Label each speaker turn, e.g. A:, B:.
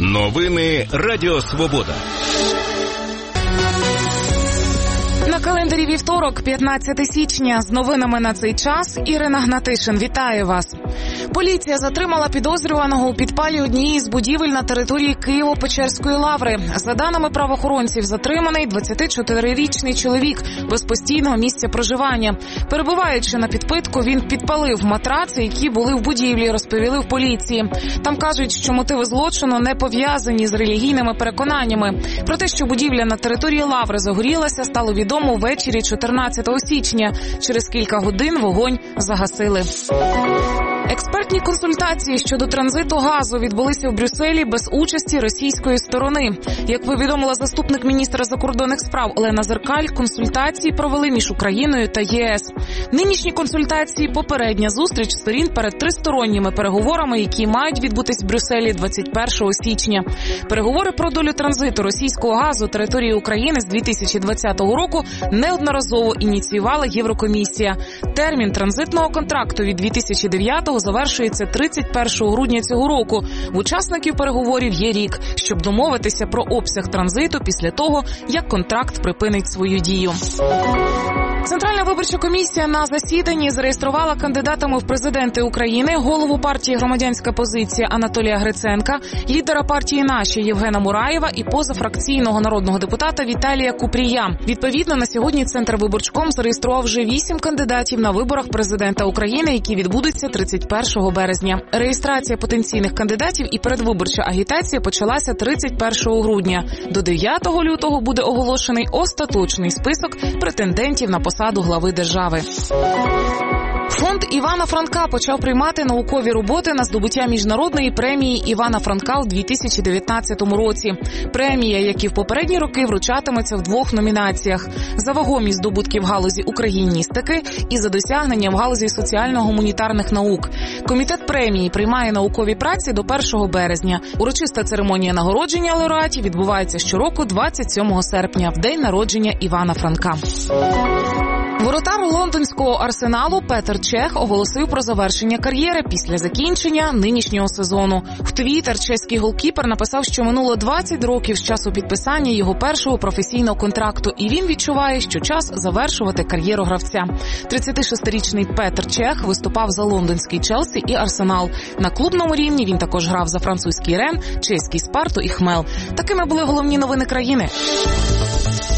A: Новини Радіо Свобода.
B: На календарі вівторок, 15 січня. З новинами на цей час Ірина Гнатишин. Вітаю вас. Поліція затримала підозрюваного у підпалі однієї з будівель на території Києво-Печерської лаври. За даними правоохоронців, затриманий 24-річний чоловік без постійного місця проживання. Перебуваючи на підпитку, він підпалив матраци, які були в будівлі, розповіли в поліції. Там кажуть, що мотиви злочину не пов'язані з релігійними переконаннями. Про те, що будівля на території лаври загорілася, стало відомо ввечері 14 січня. Через кілька годин вогонь загасили. Експертні консультації щодо транзиту газу відбулися в Брюсселі без участі російської сторони. Як повідомила заступник міністра закордонних справ Олена Зеркаль, консультації провели між Україною та ЄС. Нинішні консультації – попередня зустріч сторін перед тристоронніми переговорами, які мають відбутись в Брюсселі 21 січня. Переговори про долю транзиту російського газу території України з 2020 року неодноразово ініціювала Єврокомісія. Термін транзитного контракту від 2009-го завершується 31 грудня цього року. В учасників переговорів є рік, щоб домовитися про обсяг транзиту після того, як контракт припинить свою дію. Центральна виборча комісія на засіданні зареєструвала кандидатами в президенти України голову партії «Громадянська позиція» Анатолія Гриценка, лідера партії «Наші» Євгена Мураєва і позафракційного народного депутата Віталія Купрія. Відповідно, на сьогодні Центрвиборчком зареєстрував вже 8 кандидатів на виборах президента України, які відбудуться 31 березня. Реєстрація потенційних кандидатів і передвиборча агітація почалася 31 грудня. До 9 лютого буде оголошений остаточний список претендентів на посаду глави держави. Фонд Івана Франка почав приймати наукові роботи на здобуття міжнародної премії Івана Франка у 2019 році. Премія, як і в попередні роки, вручатиметься в 2 номінаціях – за вагомі здобутки в галузі україністики і за досягнення в галузі соціально-гуманітарних наук. Комітет премії приймає наукові праці до 1 березня. Урочиста церемонія нагородження лауреатів відбувається щороку 27 серпня, в день народження Івана Франка. Воротар лондонського Арсеналу Петр Чех оголосив про завершення кар'єри після закінчення нинішнього сезону. В Твіттер чеський голкіпер написав, що минуло 20 років з часу підписання його першого професійного контракту, і він відчуває, що час завершувати кар'єру гравця. 36-річний Петр Чех виступав за лондонський Челсі і Арсенал. На клубному рівні він також грав за французький Рен, чеський Спарту і Хмел. Такими були головні новини країни.